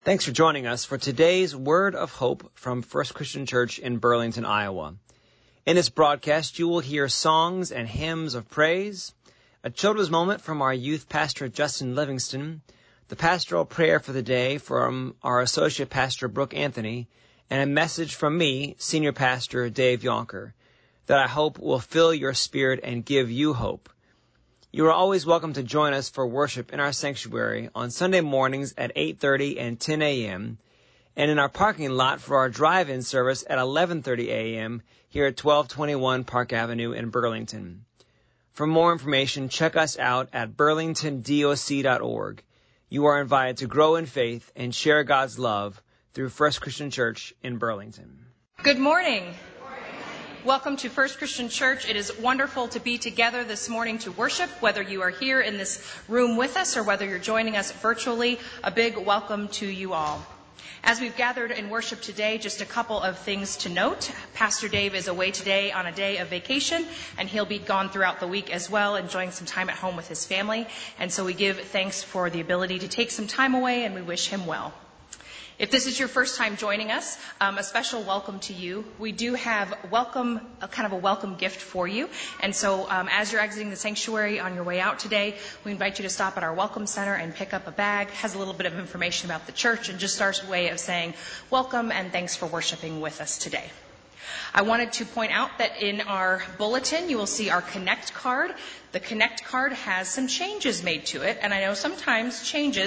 Thanks for joining us for today's Word of Hope from First Christian Church in Burlington, Iowa. In this broadcast, you will hear songs and hymns of praise, a children's moment from our youth pastor, Justin Livingston, the pastoral prayer for the day from our associate pastor, Brooke Anthony, and a message from me, senior pastor, Dave Yonker, that I hope will fill your spirit and give you hope. You are always welcome to join us for worship in our sanctuary on Sunday mornings at 8:30 and 10 a.m., and in our parking lot for our drive-in service at 11:30 a.m. here at 1221 Park Avenue in Burlington. For more information, check us out at burlingtondoc.org. You are invited to grow in faith and share God's love through First Christian Church in Burlington. Good morning. Welcome to First Christian Church. It is wonderful to be together this morning to worship, whether you are here in this room with us or whether you're joining us virtually. A big welcome to you all. As we've gathered in worship today, just a couple of things to note. Pastor Dave is away today on a day of vacation, and he'll be gone throughout the week as well, enjoying some time at home with his family. And so we give thanks for the ability to take some time away, and we wish him well. If this is your first time joining us, a special welcome to you. We do have a welcome gift for you. And so as you're exiting the sanctuary on your way out today, we invite you to stop at our Welcome Center and pick up a bag. It has a little bit of information about the church and just our way of saying welcome and thanks for worshiping with us today. I wanted to point out that in our bulletin, you will see our Connect card. The Connect card has some changes made to it, and I know sometimes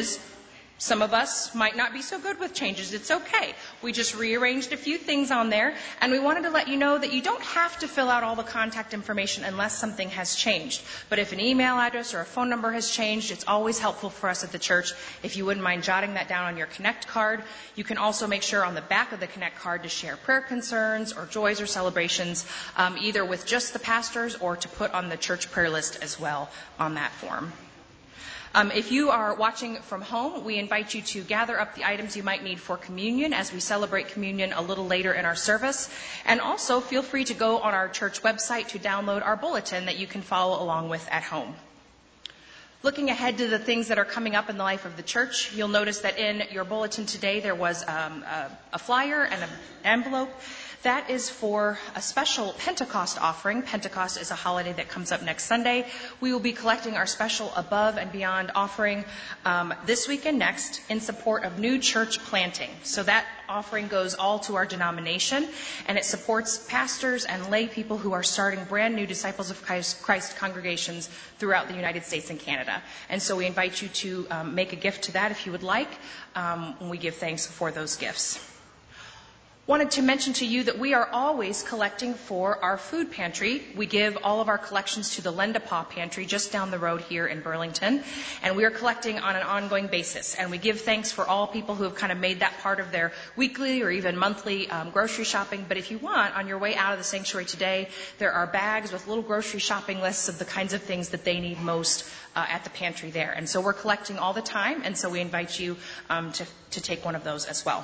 some of us might not be so good with changes. It's okay. We just rearranged a few things on there, and we wanted to let you know that you don't have to fill out all the contact information unless something has changed. But if an email address or a phone number has changed, it's always helpful for us at the church if you wouldn't mind jotting that down on your Connect card. You can also make sure on the back of the Connect card to share prayer concerns or joys or celebrations, either with just the pastors or to put on the church prayer list as well on that form. If you are watching from home, we invite you to gather up the items you might need for communion as we celebrate communion a little later in our service. And also feel free to go on our church website to download our bulletin that you can follow along with at home. Looking ahead to the things that are coming up in the life of the church, you'll notice that in your bulletin today there was a flyer and an envelope. That is for a special Pentecost offering. Pentecost is a holiday that comes up next Sunday. We will be collecting our special Above and Beyond offering this week and next in support of new church planting. So that offering goes all to our denomination, and it supports pastors and lay people who are starting brand new Disciples of Christ congregations throughout the United States and Canada. And so we invite you to make a gift to that if you would like, when we give thanks for those gifts. Wanted to mention to you that we are always collecting for our food pantry. We give all of our collections to the Lend a Paw Pantry just down the road here in Burlington, and we are collecting on an ongoing basis. And we give thanks for all people who have kind of made that part of their weekly or even monthly grocery shopping. But if you want, on your way out of the sanctuary today, there are bags with little grocery shopping lists of the kinds of things that they need most at the pantry there. And so we're collecting all the time, and so we invite you to take one of those as well.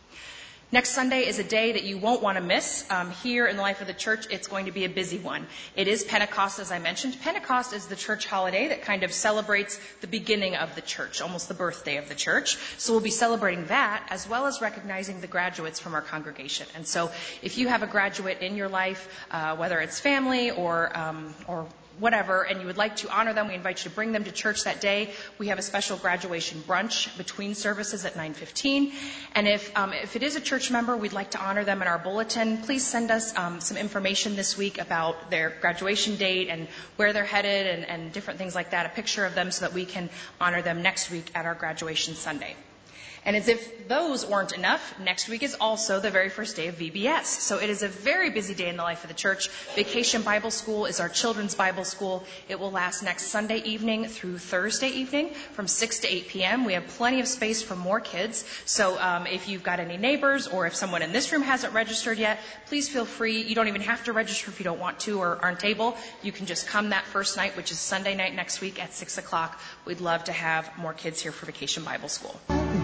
Next Sunday is a day that you won't want to miss. Here in the life of the church, it's going to be a busy one. It is Pentecost, as I mentioned. Pentecost is the church holiday that kind of celebrates the beginning of the church, almost the birthday of the church. So we'll be celebrating that as well as recognizing the graduates from our congregation. And so if you have a graduate in your life, whether it's family or whatever, and you would like to honor them, we invite you to bring them to church that day. We have a special graduation brunch between services at 9:15. And if it is a church member, we'd like to honor them in our bulletin. Please send us some information this week about their graduation date and where they're headed and different things like that, a picture of them so that we can honor them next week at our graduation Sunday. And as if those weren't enough, next week is also the very first day of VBS. So it is a very busy day in the life of the church. Vacation Bible School is our children's Bible school. It will last next Sunday evening through Thursday evening from 6 to 8 p.m. We have plenty of space for more kids. So if you've got any neighbors or if someone in this room hasn't registered yet, please feel free. You don't even have to register if you don't want to or aren't able. You can just come that first night, which is Sunday night next week at 6 o'clock. We'd love to have more kids here for Vacation Bible School.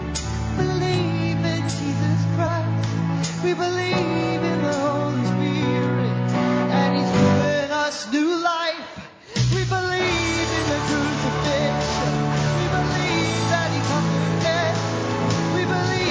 We believe in the Holy Spirit, and He's given us new life. We believe in the crucifixion. We believe that He conquered death. We believe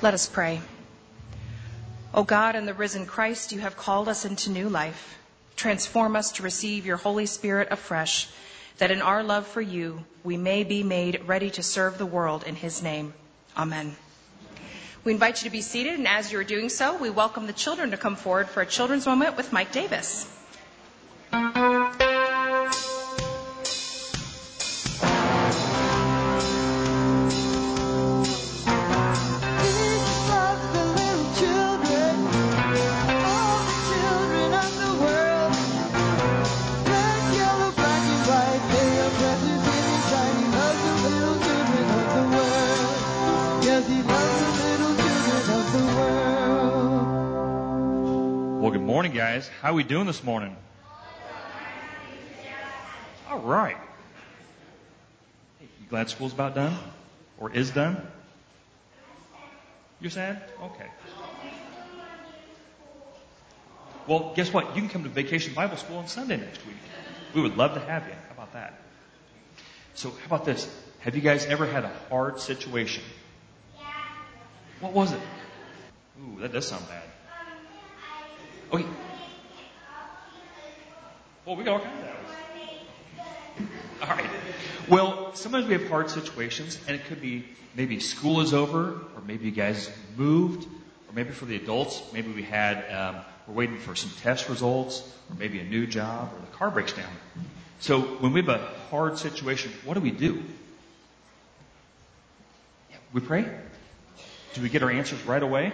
Let us pray. O God, in the risen Christ, you have called us into new life. Transform us to receive your Holy Spirit afresh, that in our love for you, we may be made ready to serve the world in his name. Amen. We invite you to be seated, and as you're doing so, we welcome the children to come forward for a children's moment with Mike Davis. Well, good morning, guys. How are we doing this morning? All right. Hey, you glad school's about done? Or is done? You're sad? Okay. Well, guess what? You can come to Vacation Bible School on Sunday next week. We would love to have you. How about that? So, how about this? Have you guys ever had a hard situation? Yeah. What was it? Ooh, that does sound bad. Okay. Well, we got all kinds of those. All right. Well, sometimes we have hard situations, and it could be maybe school is over, or maybe you guys moved, or maybe for the adults, maybe we're waiting for some test results, or maybe a new job, or the car breaks down. So when we have a hard situation, what do we do? We pray? Do we get our answers right away?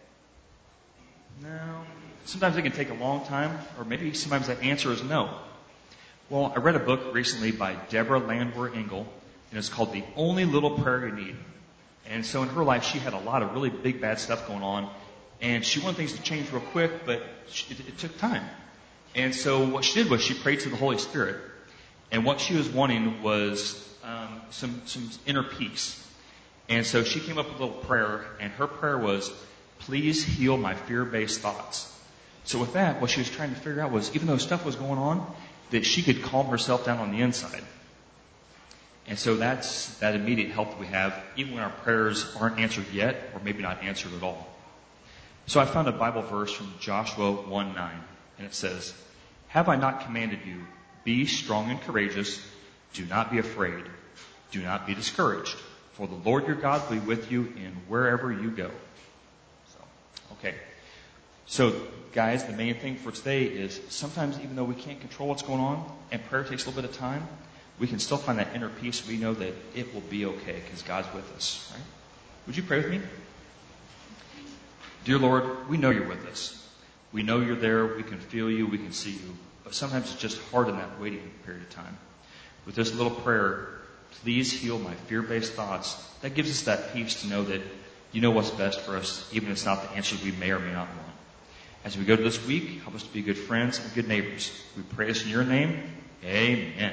No. Sometimes it can take a long time, or maybe sometimes that answer is no. Well, I read a book recently by Deborah Landwehr Engel, and it's called The Only Little Prayer You Need. And so in her life, she had a lot of really big, bad stuff going on, and she wanted things to change real quick, but it took time. And so what she did was she prayed to the Holy Spirit, and what she was wanting was some inner peace. And so she came up with a little prayer, and her prayer was, "Please heal my fear-based thoughts." So with that, what she was trying to figure out was, even though stuff was going on, that she could calm herself down on the inside. And so that's that immediate help that we have, even when our prayers aren't answered yet, or maybe not answered at all. So I found a Bible verse from Joshua 1:9, and it says, "Have I not commanded you, be strong and courageous, do not be afraid, do not be discouraged, for the Lord your God will be with you in wherever you go." Okay. So, guys, the main thing for today is sometimes even though we can't control what's going on and prayer takes a little bit of time, we can still find that inner peace. We know that it will be okay because God's with us, right? Would you pray with me? Dear Lord, we know you're with us. We know you're there. We can feel you. We can see you. But sometimes it's just hard in that waiting period of time. With this little prayer, "Please heal my fear-based thoughts," that gives us that peace to know that you know what's best for us, even if it's not the answers we may or may not want. As we go to this week, help us to be good friends and good neighbors. We pray this in your name. Amen.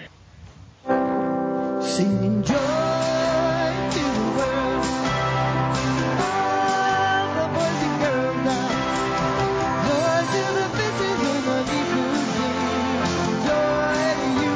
Singing joy to the world. All the boys and girls now. Joy to the fishes in the deep blue sea. Joy to you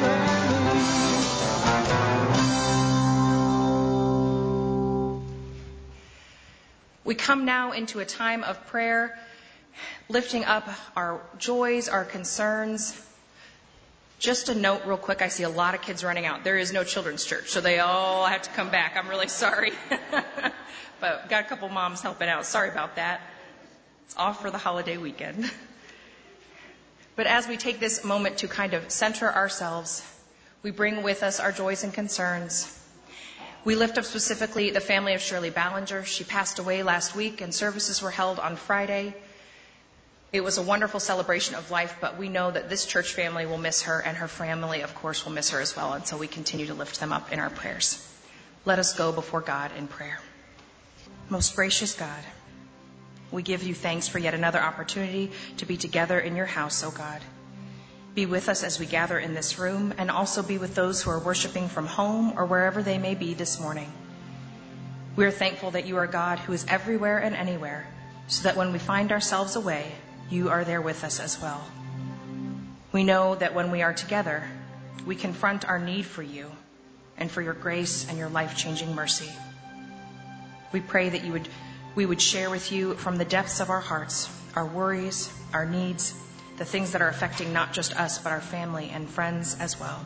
and me. We come now into a time of prayer, lifting up our joys, our concerns. Just a note real quick, I see a lot of kids running out. There is no children's church, so they all have to come back. I'm really sorry. But got a couple moms helping out. Sorry about that. It's off for the holiday weekend. But as we take this moment to kind of center ourselves, we bring with us our joys and concerns. We lift up specifically the family of Shirley Ballinger. She passed away last week, and services were held on Friday. It was a wonderful celebration of life, but we know that this church family will miss her, and her family, of course, will miss her as well, and so we continue to lift them up in our prayers. Let us go before God in prayer. Most gracious God, we give you thanks for yet another opportunity to be together in your house, O God. Be with us as we gather in this room, and also be with those who are worshiping from home or wherever they may be this morning. We are thankful that you are God who is everywhere and anywhere, so that when we find ourselves away, you are there with us as well. We know that when we are together, we confront our need for you and for your grace and your life-changing mercy. We pray that you would we would share with you from the depths of our hearts, our worries, our needs, the things that are affecting not just us, but our family and friends as well.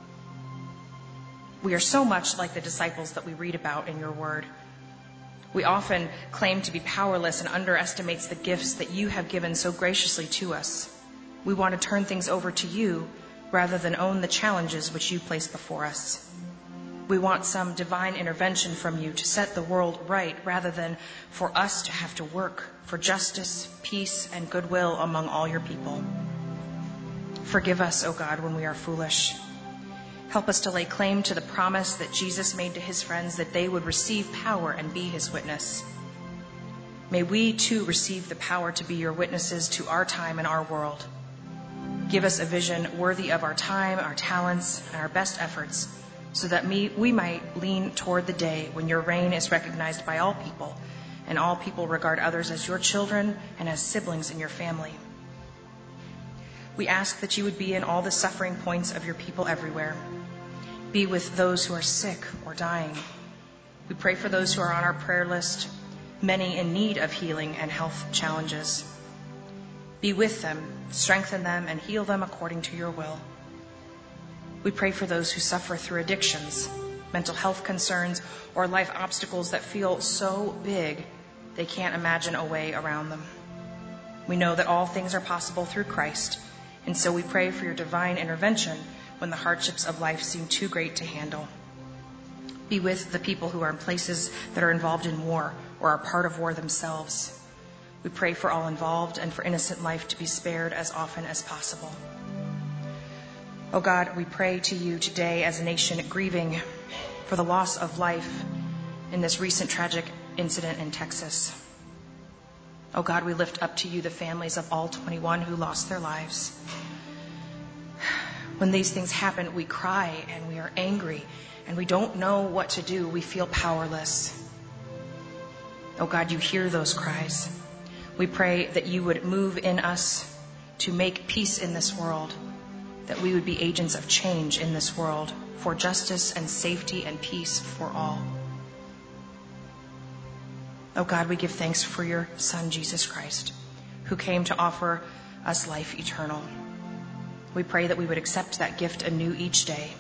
We are so much like the disciples that we read about in your word. We often claim to be powerless and underestimates the gifts that you have given so graciously to us. We want to turn things over to you rather than own the challenges which you place before us. We want some divine intervention from you to set the world right rather than for us to have to work for justice, peace, and goodwill among all your people. Forgive us, O God, when we are foolish. Help us to lay claim to the promise that Jesus made to his friends that they would receive power and be his witness. May we too receive the power to be your witnesses to our time and our world. Give us a vision worthy of our time, our talents, and our best efforts, so that we might lean toward the day when your reign is recognized by all people, and all people regard others as your children and as siblings in your family. We ask that you would be in all the suffering points of your people everywhere. Be with those who are sick or dying. We pray for those who are on our prayer list, many in need of healing and health challenges. Be with them, strengthen them, and heal them according to your will. We pray for those who suffer through addictions, mental health concerns, or life obstacles that feel so big they can't imagine a way around them. We know that all things are possible through Christ, and so we pray for your divine intervention when the hardships of life seem too great to handle. Be with the people who are in places that are involved in war or are part of war themselves. We pray for all involved and for innocent life to be spared as often as possible. Oh God, we pray to you today as a nation grieving for the loss of life in this recent tragic incident in Texas. Oh God, we lift up to you the families of all 21 who lost their lives. When these things happen, we cry and we are angry and we don't know what to do. We feel powerless. Oh God, you hear those cries. We pray that you would move in us to make peace in this world, that we would be agents of change in this world for justice and safety and peace for all. Oh God, we give thanks for your Son, Jesus Christ, who came to offer us life eternal. We pray that we would accept that gift anew each day.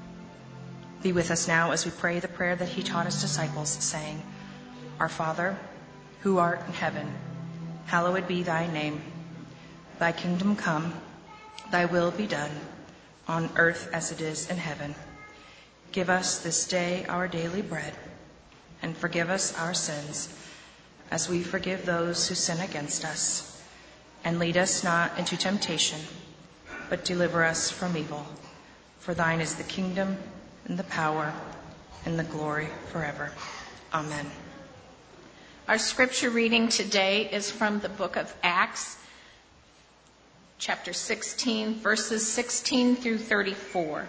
Be with us now as we pray the prayer that he taught his disciples, saying, Our Father, who art in heaven, hallowed be thy name. Thy kingdom come, thy will be done, on earth as it is in heaven. Give us this day our daily bread, and forgive us our sins, as we forgive those who sin against us. And lead us not into temptation, but deliver us from evil. For thine is the kingdom, and the power, and the glory forever. Amen. Our scripture reading today is from the book of Acts, chapter 16, verses 16 through 34.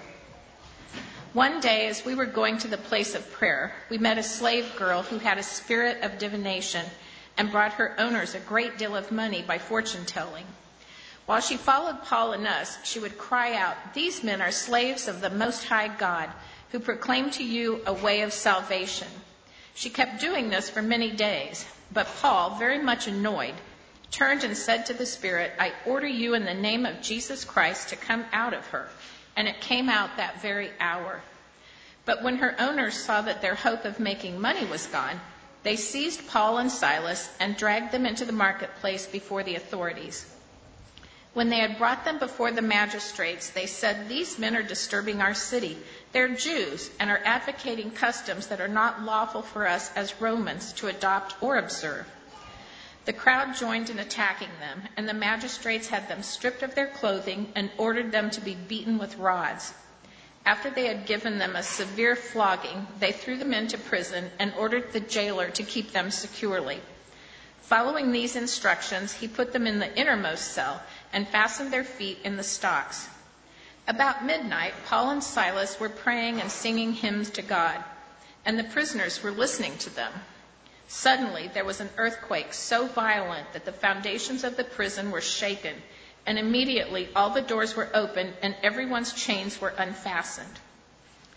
One day, as we were going to the place of prayer, we met a slave girl who had a spirit of divination and brought her owners a great deal of money by fortune telling. While she followed Paul and us, she would cry out, These men are slaves of the Most High God, who proclaim to you a way of salvation. She kept doing this for many days, but Paul, very much annoyed, turned and said to the spirit, I order you in the name of Jesus Christ to come out of her. And it came out that very hour. But when her owners saw that their hope of making money was gone, they seized Paul and Silas and dragged them into the marketplace before the authorities. When they had brought them before the magistrates, they said, These men are disturbing our city. They're Jews and are advocating customs that are not lawful for us as Romans to adopt or observe. The crowd joined in attacking them, and the magistrates had them stripped of their clothing and ordered them to be beaten with rods. After they had given them a severe flogging, they threw them into prison and ordered the jailer to keep them securely. Following these instructions, he put them in the innermost cell and fastened their feet in the stocks. About midnight, Paul and Silas were praying and singing hymns to God, and the prisoners were listening to them. Suddenly, there was an earthquake so violent that the foundations of the prison were shaken, and immediately all the doors were opened and everyone's chains were unfastened.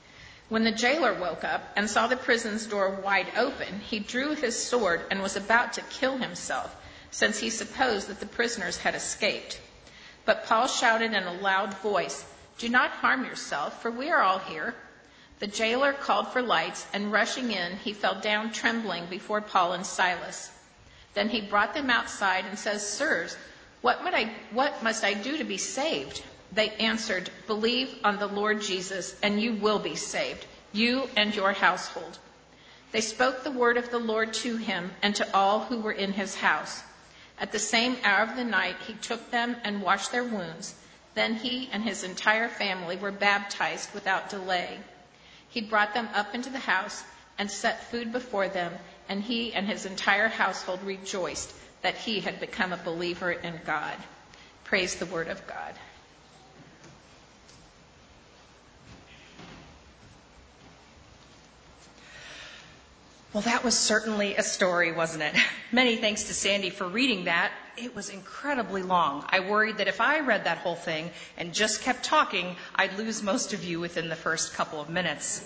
When the jailer woke up and saw the prison's door wide open, he drew his sword and was about to kill himself, since he supposed that the prisoners had escaped. But Paul shouted in a loud voice, "Do not harm yourself, for we are all here." The jailer called for lights, and rushing in, he fell down trembling before Paul and Silas. Then he brought them outside and says, "Sirs, what must I do to be saved?" They answered, "Believe on the Lord Jesus, and you will be saved, you and your household." They spoke the word of the Lord to him and to all who were in his house. At the same hour of the night, he took them and washed their wounds. Then he and his entire family were baptized without delay. He brought them up into the house and set food before them, and he and his entire household rejoiced that he had become a believer in God. Praise the word of God. Well, that was certainly a story, wasn't it? Many thanks to Sandy for reading that. It was incredibly long. I worried that if I read that whole thing and just kept talking, I'd lose most of you within the first couple of minutes.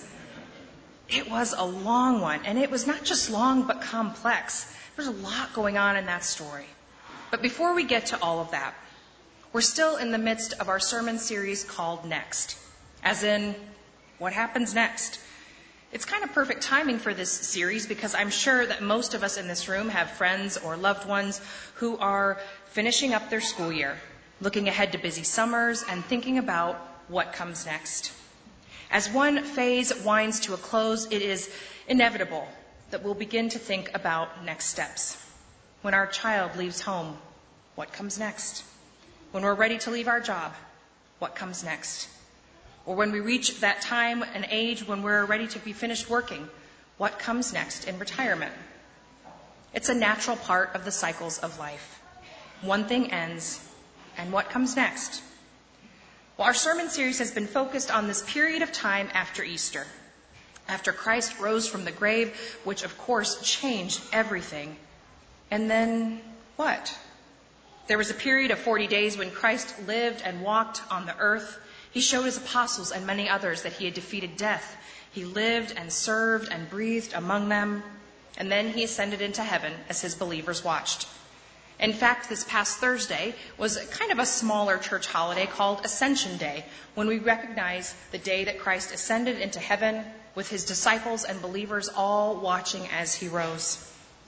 It was a long one, and it was not just long, but complex. There's a lot going on in that story. But before we get to all of that, we're still in the midst of our sermon series called Next, as in, what happens next? It's kind of perfect timing for this series because I'm sure that most of us in this room have friends or loved ones who are finishing up their school year, looking ahead to busy summers and thinking about what comes next. As one phase winds to a close, it is inevitable that we'll begin to think about next steps. When our child leaves home, what comes next? When we're ready to leave our job, what comes next? Or when we reach that time and age when we're ready to be finished working, what comes next in retirement? It's a natural part of the cycles of life. One thing ends, and what comes next? Well, our sermon series has been focused on this period of time after Easter, after Christ rose from the grave, which of course changed everything. And then what? There was a period of 40 days when Christ lived and walked on the earth. He showed his apostles and many others that he had defeated death. He lived and served and breathed among them, and then he ascended into heaven as his believers watched. In fact, this past Thursday was kind of a smaller church holiday called Ascension Day, when we recognize the day that Christ ascended into heaven with his disciples and believers all watching as he rose.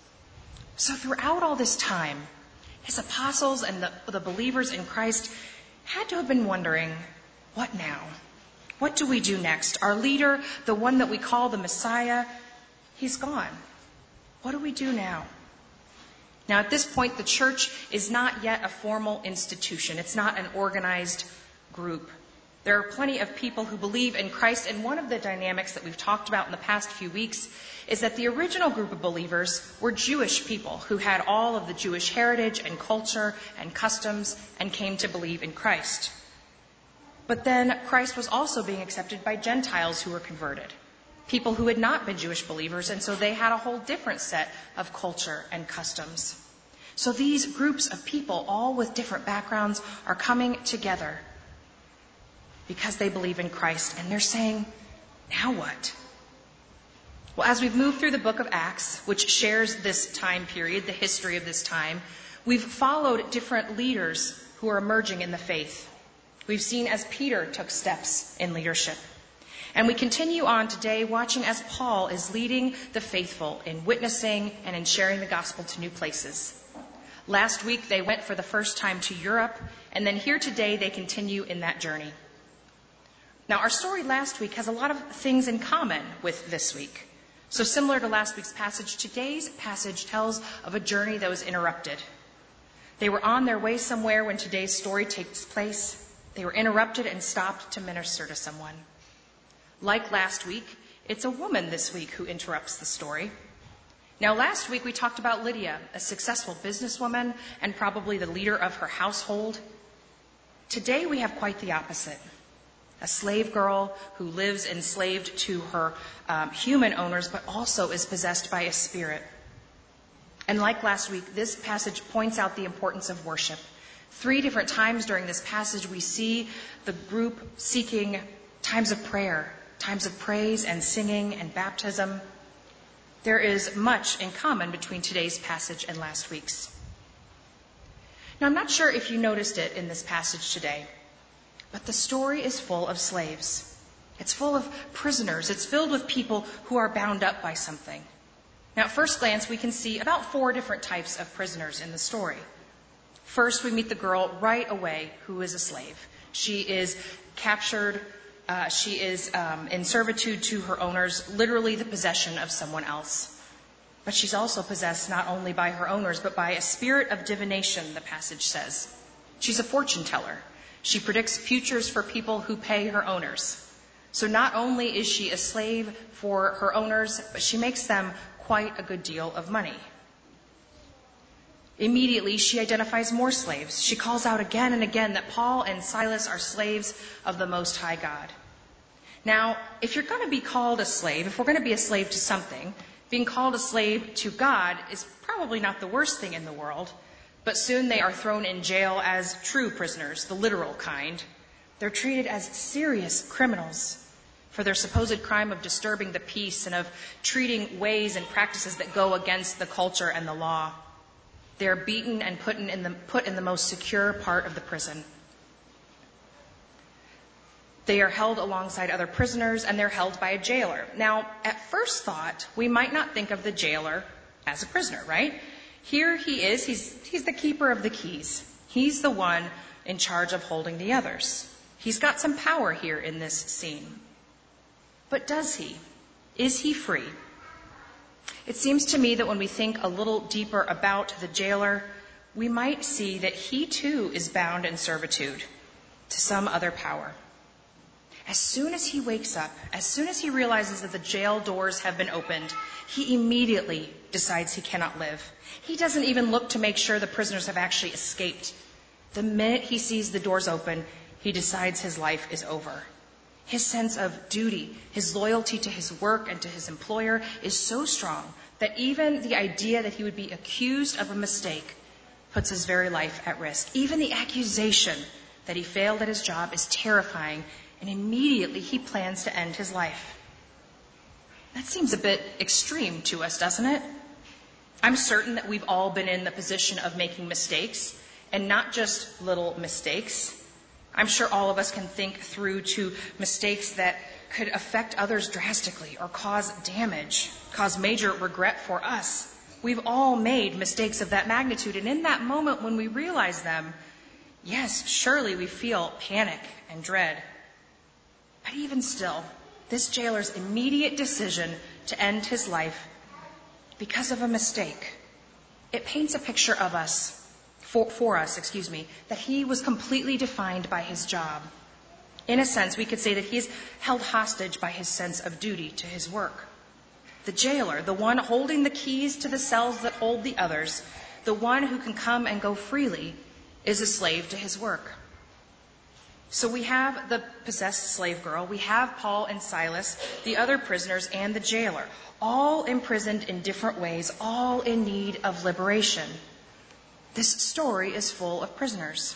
So throughout all this time, his apostles and the believers in Christ had to have been wondering, what now? What do we do next? Our leader, the one that we call the Messiah, he's gone. What do we do now? Now, at this point, the church is not yet a formal institution. It's not an organized group. There are plenty of people who believe in Christ, and one of the dynamics that we've talked about in the past few weeks is that the original group of believers were Jewish people who had all of the Jewish heritage and culture and customs and came to believe in Christ. But then Christ was also being accepted by Gentiles who were converted, people who had not been Jewish believers, and so they had a whole different set of culture and customs. So these groups of people, all with different backgrounds, are coming together because they believe in Christ, and they're saying, now what? Well, as we've moved through the book of Acts, which shares this time period, the history of this time, we've followed different leaders who are emerging in the faith. We've seen as Peter took steps in leadership. And we continue on today watching as Paul is leading the faithful in witnessing and in sharing the gospel to new places. Last week they went for the first time to Europe, and then here today they continue in that journey. Now, our story last week has a lot of things in common with this week. So similar to last week's passage, today's passage tells of a journey that was interrupted. They were on their way somewhere when today's story takes place. They were interrupted and stopped to minister to someone. Like last week, it's a woman this week who interrupts the story. Now, last week we talked about Lydia, a successful businesswoman and probably the leader of her household. Today we have quite the opposite. A slave girl who lives enslaved to her human owners, but also is possessed by a spirit. And like last week, this passage points out the importance of worship. 3 different times during this passage, we see the group seeking times of prayer, times of praise and singing and baptism. There is much in common between today's passage and last week's. Now, I'm not sure if you noticed it in this passage today, but the story is full of slaves. It's full of prisoners. It's filled with people who are bound up by something. Now, at first glance, we can see about 4 different types of prisoners in the story. First, we meet the girl right away who is a slave. She is captured. She is in servitude to her owners, literally the possession of someone else. But she's also possessed not only by her owners, but by a spirit of divination, the passage says. She's a fortune teller. She predicts futures for people who pay her owners. So not only is she a slave for her owners, but she makes them quite a good deal of money. Immediately, she identifies more slaves. She calls out again and again that Paul and Silas are slaves of the Most High God. Now, if you're going to be called a slave, if we're going to be a slave to something, being called a slave to God is probably not the worst thing in the world, but soon they are thrown in jail as true prisoners, the literal kind. They're treated as serious criminals for their supposed crime of disturbing the peace and of treating ways and practices that go against the culture and the law. They are beaten and put in the most secure part of the prison. They are held alongside other prisoners, and they're held by a jailer. Now, at first thought, we might not think of the jailer as a prisoner, right? Here he is. He's the keeper of the keys. He's the one in charge of holding the others. He's got some power here in this scene. But does he? Is he free? It seems to me that when we think a little deeper about the jailer, we might see that he too is bound in servitude to some other power. As soon as he wakes up, as soon as he realizes that the jail doors have been opened, he immediately decides he cannot live. He doesn't even look to make sure the prisoners have actually escaped. The minute he sees the doors open, he decides his life is over. His sense of duty, his loyalty to his work and to his employer is so strong that even the idea that he would be accused of a mistake puts his very life at risk. Even the accusation that he failed at his job is terrifying, and immediately he plans to end his life. That seems a bit extreme to us, doesn't it? I'm certain that we've all been in the position of making mistakes, and not just little mistakes. I'm sure all of us can think through to mistakes that could affect others drastically or cause damage, cause major regret for us. We've all made mistakes of that magnitude, and in that moment when we realize them, yes, surely we feel panic and dread. But even still, this jailer's immediate decision to end his life because of a mistake, it paints a picture of us, for us, that he was completely defined by his job. In a sense, we could say that he's held hostage by his sense of duty to his work. The jailer, the one holding the keys to the cells that hold the others, the one who can come and go freely, is a slave to his work. So we have the possessed slave girl, we have Paul and Silas, the other prisoners, and the jailer, all imprisoned in different ways, all in need of liberation. This story is full of prisoners.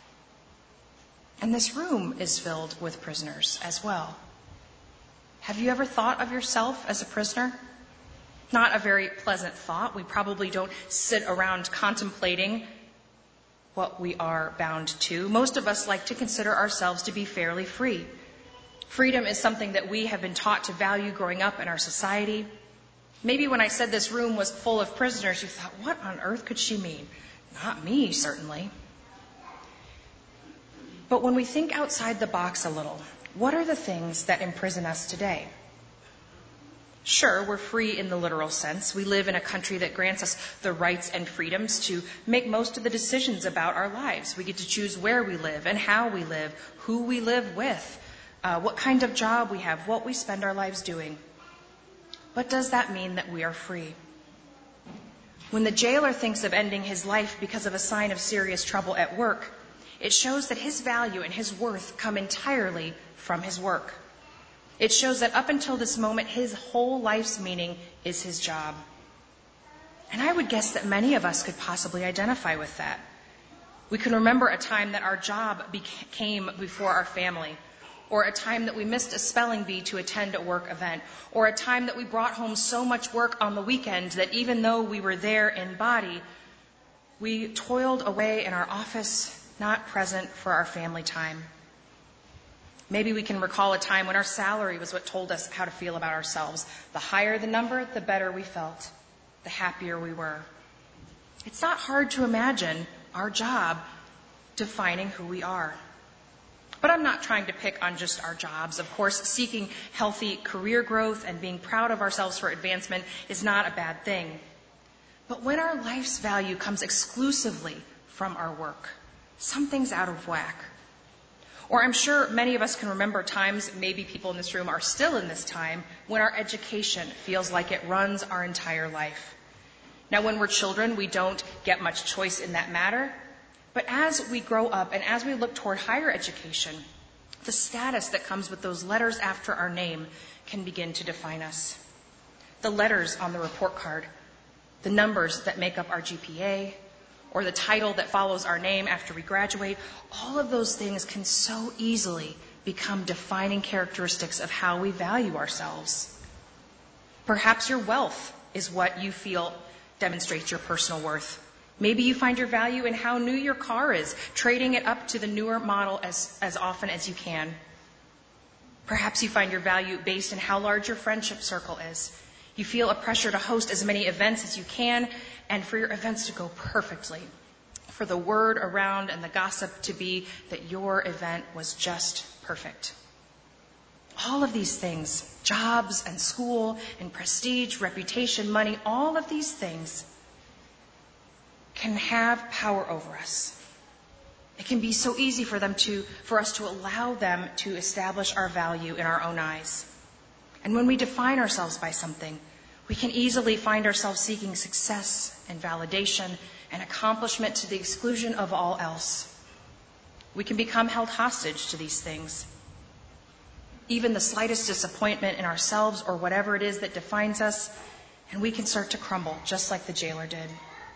And this room is filled with prisoners as well. Have you ever thought of yourself as a prisoner? Not a very pleasant thought. We probably don't sit around contemplating what we are bound to. Most of us like to consider ourselves to be fairly free. Freedom is something that we have been taught to value growing up in our society. Maybe when I said this room was full of prisoners, you thought, what on earth could she mean? Not me, certainly. But when we think outside the box a little, what are the things that imprison us today? Sure, we're free in the literal sense. We live in a country that grants us the rights and freedoms to make most of the decisions about our lives. We get to choose where we live and how we live, who we live with, what kind of job we have, what we spend our lives doing. But does that mean that we are free? When the jailer thinks of ending his life because of a sign of serious trouble at work, it shows that his value and his worth come entirely from his work. It shows that up until this moment, his whole life's meaning is his job. And I would guess that many of us could possibly identify with that. We can remember a time that our job came before our family, or a time that we missed a spelling bee to attend a work event, or a time that we brought home so much work on the weekend that even though we were there in body, we toiled away in our office, not present for our family time. Maybe we can recall a time when our salary was what told us how to feel about ourselves. The higher the number, the better we felt, the happier we were. It's not hard to imagine our job defining who we are. But I'm not trying to pick on just our jobs. Of course, seeking healthy career growth and being proud of ourselves for advancement is not a bad thing. But when our life's value comes exclusively from our work, something's out of whack. Or I'm sure many of us can remember times, maybe people in this room are still in this time, when our education feels like it runs our entire life. Now, when we're children, we don't get much choice in that matter. But as we grow up and as we look toward higher education, the status that comes with those letters after our name can begin to define us. The letters on the report card, the numbers that make up our GPA, or the title that follows our name after we graduate, all of those things can so easily become defining characteristics of how we value ourselves. Perhaps your wealth is what you feel demonstrates your personal worth. Maybe you find your value in how new your car is, trading it up to the newer model as often as you can. Perhaps you find your value based in how large your friendship circle is. You feel a pressure to host as many events as you can and for your events to go perfectly, for the word around and the gossip to be that your event was just perfect. All of these things, jobs and school and prestige, reputation, money, all of these things can have power over us. It can be so easy for us to allow them to establish our value in our own eyes. And when we define ourselves by something, we can easily find ourselves seeking success and validation and accomplishment to the exclusion of all else. We can become held hostage to these things. Even the slightest disappointment in ourselves or whatever it is that defines us, and we can start to crumble just like the jailer did.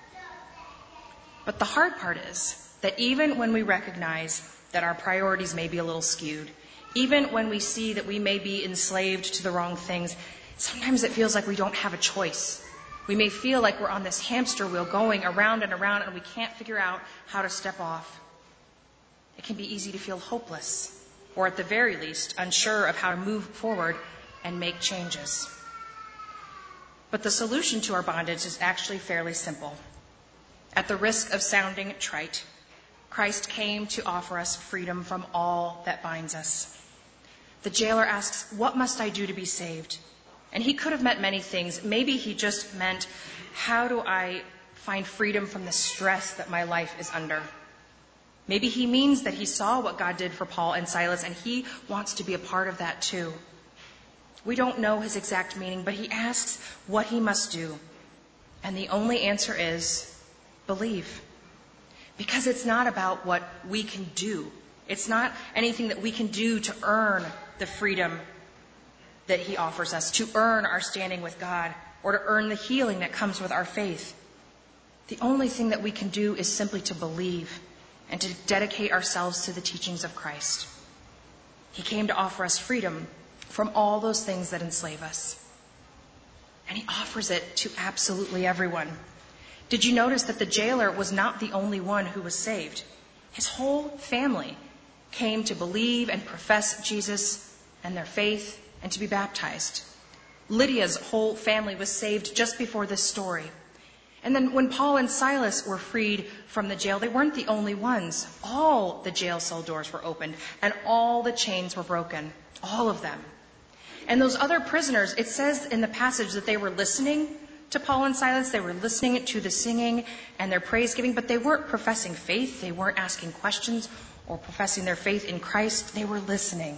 But the hard part is that even when we recognize that our priorities may be a little skewed, even when we see that we may be enslaved to the wrong things, sometimes it feels like we don't have a choice. We may feel like we're on this hamster wheel going around and around and we can't figure out how to step off. It can be easy to feel hopeless, or at the very least, unsure of how to move forward and make changes. But the solution to our bondage is actually fairly simple. At the risk of sounding trite, Christ came to offer us freedom from all that binds us. The jailer asks, "What must I do to be saved?" And he could have meant many things. Maybe he just meant, how do I find freedom from the stress that my life is under? Maybe he means that he saw what God did for Paul and Silas, and he wants to be a part of that too. We don't know his exact meaning, but he asks what he must do. And the only answer is believe. Because it's not about what we can do. It's not anything that we can do to earn the freedom that he offers us, to earn our standing with God, or to earn the healing that comes with our faith. The only thing that we can do is simply to believe and to dedicate ourselves to the teachings of Christ. He came to offer us freedom from all those things that enslave us. And he offers it to absolutely everyone. Did you notice that the jailer was not the only one who was saved? His whole family came to believe and profess Jesus and their faith and to be baptized. Lydia's whole family was saved just before this story. And then when Paul and Silas were freed from the jail, they weren't the only ones. All the jail cell doors were opened and all the chains were broken. All of them. And those other prisoners, it says in the passage that they were listening to Paul and Silas. They were listening to the singing and their praise giving, but they weren't professing faith. They weren't asking questions or professing their faith in Christ. They were listening.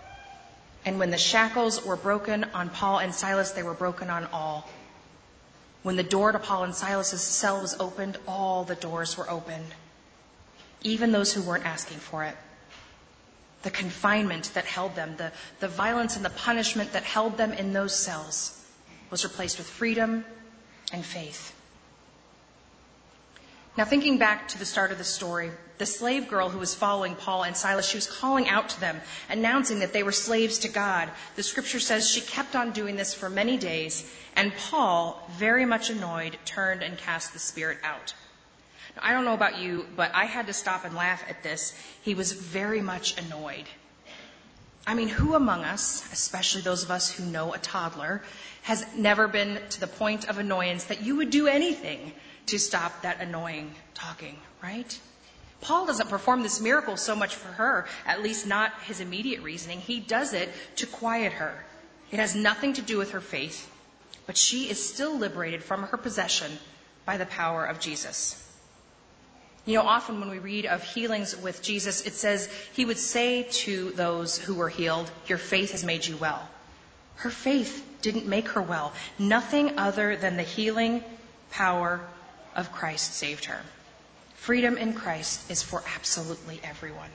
And when the shackles were broken on Paul and Silas, they were broken on all. When the door to Paul and Silas' cell was opened, all the doors were opened, even those who weren't asking for it. The confinement that held them, the violence and the punishment that held them in those cells was replaced with freedom and faith. Now, thinking back to the start of the story, the slave girl who was following Paul and Silas, she was calling out to them, announcing that they were slaves to God. The scripture says she kept on doing this for many days, and Paul, very much annoyed, turned and cast the spirit out. Now, I don't know about you, but I had to stop and laugh at this. He was very much annoyed. I mean, who among us, especially those of us who know a toddler, has never been to the point of annoyance that you would do anything to stop that annoying talking, right? Paul doesn't perform this miracle so much for her, at least not his immediate reasoning. He does it to quiet her. It has nothing to do with her faith, but she is still liberated from her possession by the power of Jesus. You know, often when we read of healings with Jesus, it says he would say to those who were healed, "Your faith has made you well." Her faith didn't make her well. Nothing other than the healing power of Christ saved her. Freedom in Christ is for absolutely everyone.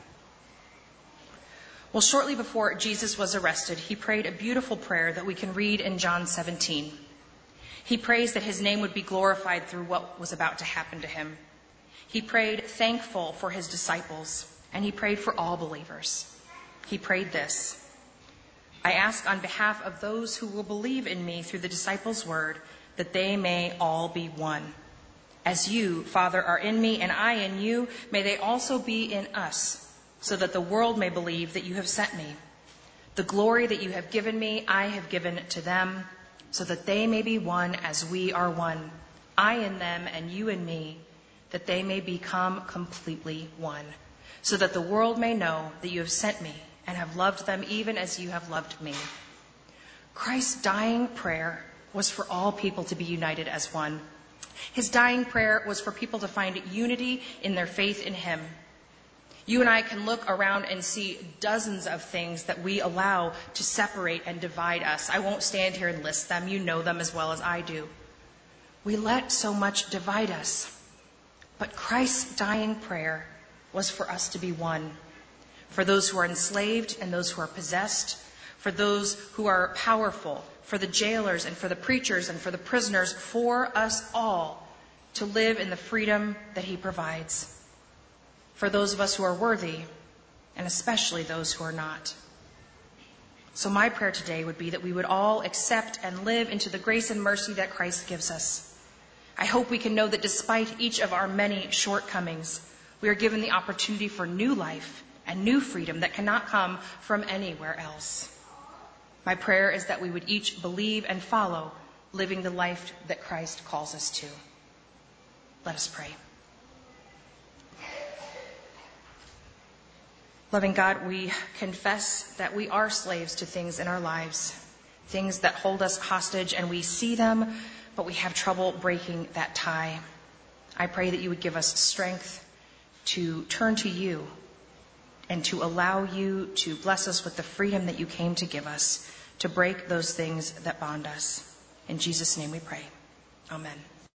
Well, shortly before Jesus was arrested, he prayed a beautiful prayer that we can read in John 17. He prays that his name would be glorified through what was about to happen to him. He prayed thankful for his disciples, and he prayed for all believers. He prayed this: "I ask on behalf of those who will believe in me through the disciples' word, that they may all be one. As you, Father, are in me and I in you, may they also be in us, so that the world may believe that you have sent me. The glory that you have given me, I have given to them, so that they may be one as we are one, I in them and you in me, that they may become completely one, so that the world may know that you have sent me and have loved them even as you have loved me." Christ's dying prayer was for all people to be united as one. His dying prayer was for people to find unity in their faith in him. You and I can look around and see dozens of things that we allow to separate and divide us. I won't stand here and list them. You know them as well as I do. We let so much divide us. But Christ's dying prayer was for us to be one. For those who are enslaved and those who are possessed, for those who are powerful, for the jailers and for the preachers and for the prisoners, for us all to live in the freedom that he provides. For those of us who are worthy, and especially those who are not. So my prayer today would be that we would all accept and live into the grace and mercy that Christ gives us. I hope we can know that despite each of our many shortcomings, we are given the opportunity for new life and new freedom that cannot come from anywhere else. My prayer is that we would each believe and follow, living the life that Christ calls us to. Let us pray. Loving God, we confess that we are slaves to things in our lives, things that hold us hostage, and we see them, but we have trouble breaking that tie. I pray that you would give us strength to turn to you and to allow you to bless us with the freedom that you came to give us, to break those things that bond us. In Jesus' name we pray. Amen.